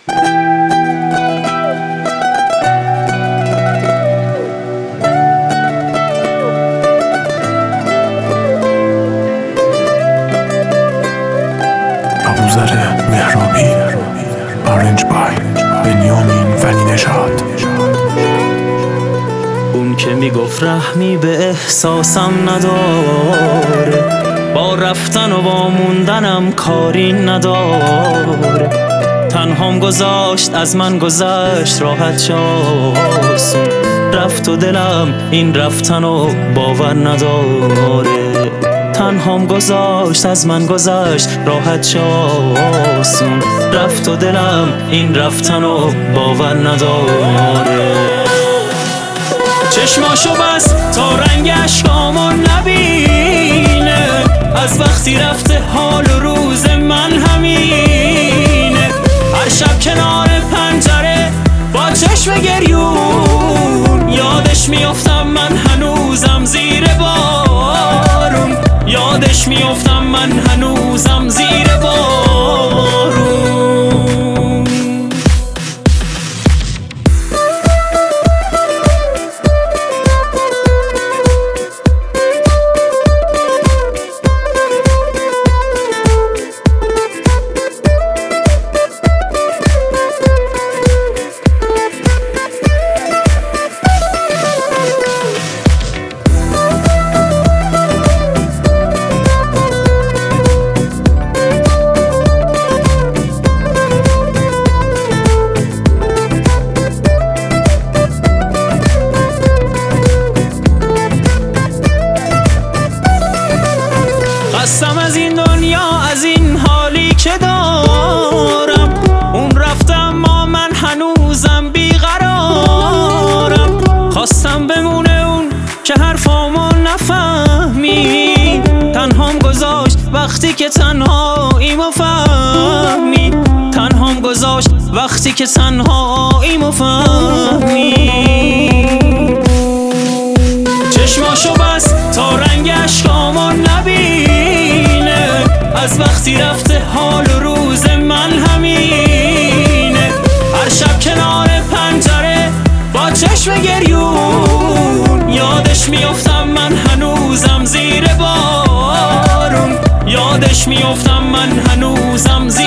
ابوذر مهرابی. آرنج بای بنیامین ولی نژاد. اون که میگفت رحمی به احساسم نداره، با رفتن و با موندنم کاری نداره. تنهام گذاشت از من گذشت راحت شاسون، رفت و دلم این رفتن و باور نداره. تنهام گذاشت از من گذشت راحت شاسون، رفت و دلم این رفتن و باور نداره. چشماشو بس تا رنگ اشکامو نبینه، از وقتی رفته حال و روز من همینه. هر شب کنار پنجره با چشم گریون، یادش میافتم من هنوزم زیر بارون، یادش میافتم من هنوزم زیر بارون. خستم از این دنیا، از این حالی که دارم. اون رفت اما من هنوزم بیقرارم. خواستم بمونه اون که حرفامو نفهمی، تنهام گذاشت وقتی که تنهاییمو فهمی. تنهام گذاشت وقتی که تنهاییمو فهمی. چشماشو بس تا رنگ اشکامو نبینه، از وقتی رفته حال و روز من همینه. هر شب کنار پنجره با چشم گریون، یادش میافتم من هنوزم زیر بارون، یادش میافتم من هنوزم زیر